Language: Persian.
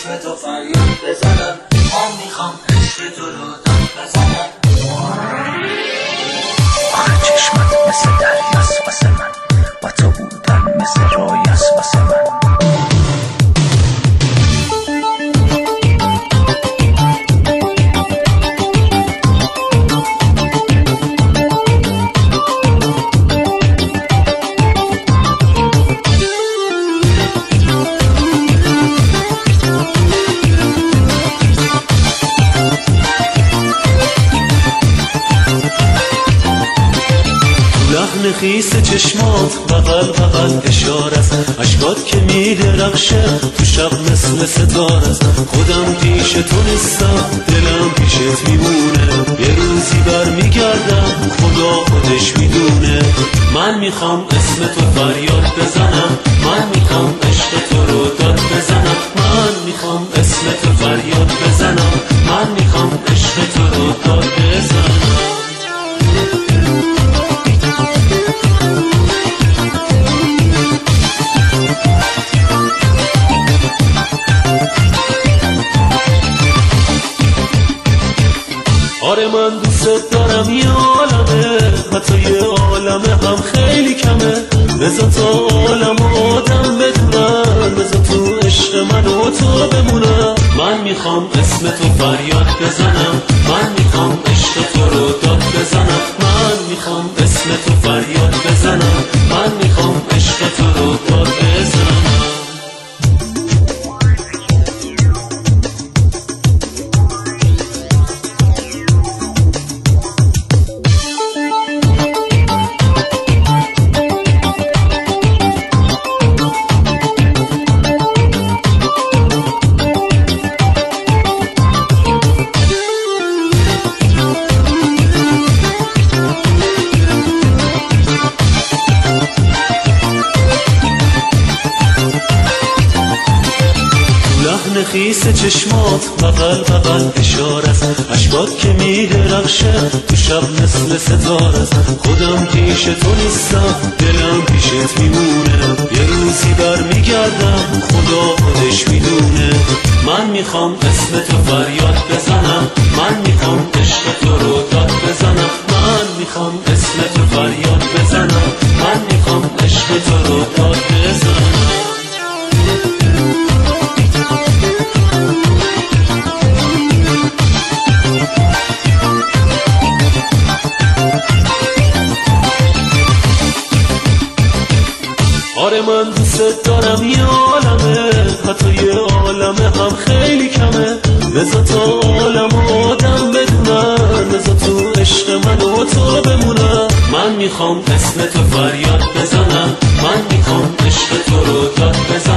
اسم تو فریاد بزنم، من میخوام عشق تو رو داد بزنم. آخه چشمت مثل دریاست واسه من، با تو بودن مثل رویاست واسه من. لحن خیس چشمات بغل بغل اشارت، اشکات که میدرخشه تو شب مثل ستارت. خودم پیش تو نیستم، دلم پیشت میمونه، یه روزی برمیگردم خدا خودش میدونه. من میخوام اسم تو فریاد بزنم، من میخوام عشق تو رو داد بزنم. من میخوام اسم تو فریاد بزنم، من میخوام عشق تو رو داد بزنم. آره من دوست دارم یه عالمه، حتی یه عالمه هم خیلی کمه. بذار تا عالم و آدم بدونن، بذار تو عشق من و تو بمونم. من میخوام اسم تو فریاد بزنم، من میخوام عشق تو رو داد بزنم. من میخوام اسم تو فریاد بزنم، من میخوام عشق تو رو داد بزنم. لحن خیس چشمات بغل بغل اشارت، اشکات که میدرخشه تو شب مثل ستارت. خودم پیش تو نیستم، دلم پیشت میمونه، یه روزی برمیگردم خدا خودش میدونه. من میخوام اسم تو فریاد بزنم، من میخوام عشق تو رو داد بزنم. من میخوام اسم تو فریاد بزنم، من میخوام عشق تو رو داد بزنم. آره من دوست دارم یه عالمه، حتی یه عالمه هم خیلی کمه. بذار تا عالم و آدم بدونن، بذار تو عشق من و تو بمونم. من میخوام اسم تو فریاد بزنم، من میخوام عشق تو رو داد بزنم.